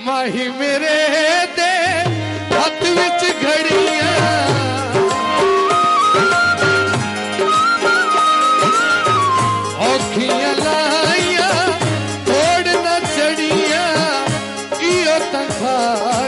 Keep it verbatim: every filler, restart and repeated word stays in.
माही मेरे दे हथ विच घड़ियां औखियां लाइया थोड़ न चढ़िया इो तंखा